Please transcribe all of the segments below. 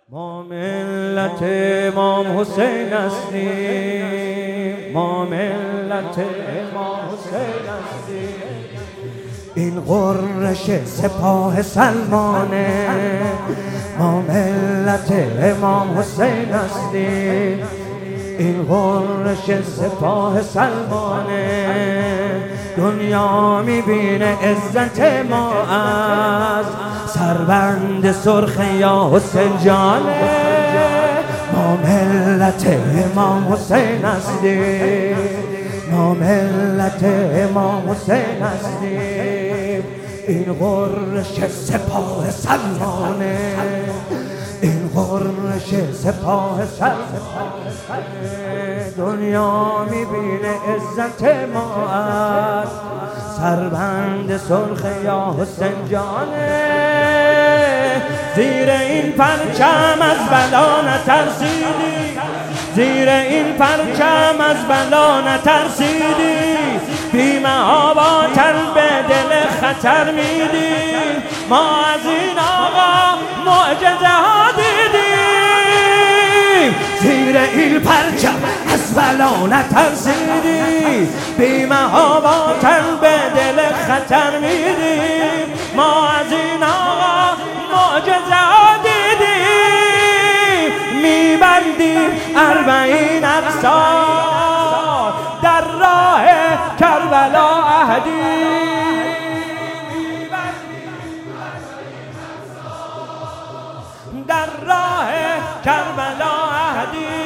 ما ملت امام حسین هستیم، ما ملت امام حسین هستیم. این غرش سپاه سلمانه، ما ملت امام حسین هستیم. این غرش سپاه سلمانه، دنیا میبینه عزت ما از سربند سرخ یا حسین جانه. ما ملت امام حسین هستیم، ما ملت امام حسین هستیم. این غرش سپاه سلمانه، این غرش سپاه سلمانه، دنیا میبینه عزت ما از سربند سرخ یا حسین جانه. زیر این پرچم از بلا نترسیدی، زیر این پرچم از بلا نترسیدی. بی‌محاباتر به دل خطر میدیم، ما از این آقا معجزه ها دیدیم. زیر این پرچم از بلا نترسیدی، بی‌محاباتر به دل خطر میدیم. ما از این آقا معجزه ها دیدیم. میبندیم 40 افسار در راه کربلا عهدی. در راه کربلا عهدی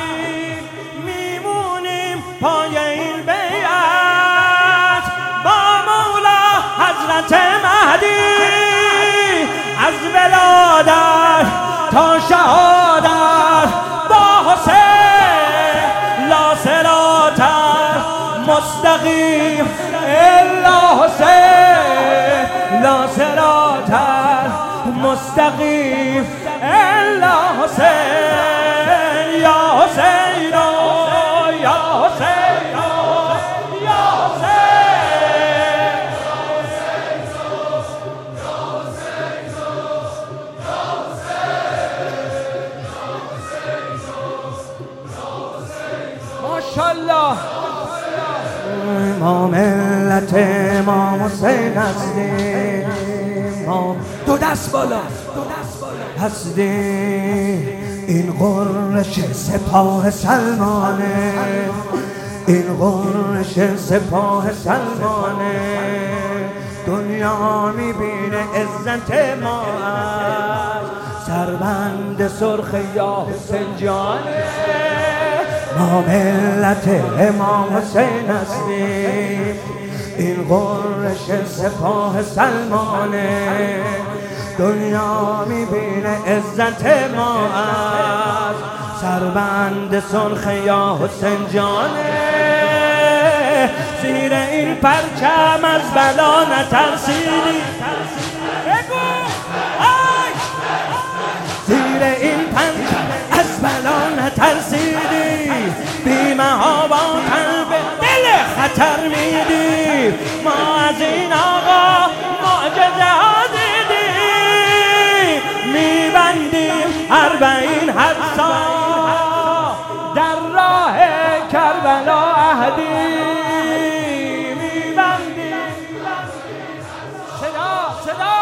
میمونیم پای این بیعت با مولا حضرت مهدی. از ولادت تا شهادت با حسین لا صراط مستقیم الا حسین، لا صراط مستقیم الا حسین. یا حسین یا حسین یا حسین. ماشاءالله. ما ملت امام حسین هستیم، ما دو دست بالا هستیم. این غرش سپاه سلمانه، این غرش سپاه سلمانه، دنیا میبینه عزت ما از سربند سرخ یا حسین جانه. ما ملت امام حسین هستیم، این غرش سپاه سلمانه، دنیا میبینه عزت ما از سربند سرخ یا حسین جانه. زیر این پرچم از بلا نترسیدی، زیر این پرچم از بلا نترسیدی. بی‌محاباتر به دل خطر میدی، ما از این آقا معجزه ها دیدیم. میبندیم 40 حدسا در راه کربلا عهدی. میبندیم صدا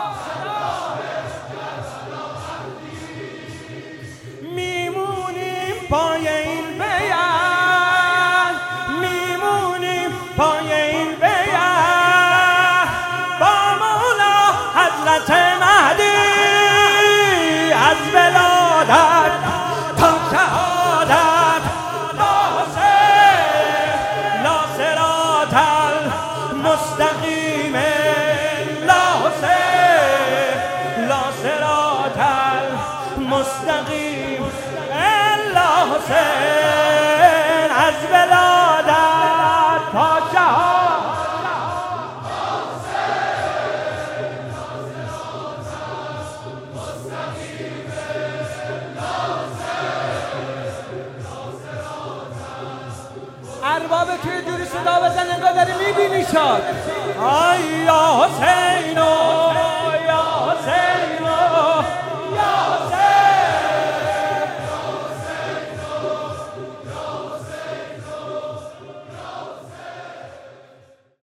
میمونیم پای این بیعت، میمونیم پای این بیعت با مولا حضرت مهدی. از ولادت تا شهادت با حسین لا صراط مستقیم لا حسین، لا صراط مستقیم الا حسین. از ولادت تا شهادت ارباب توی جوری صدا بزن انگار داری میبینی شاد. آی یا حسینو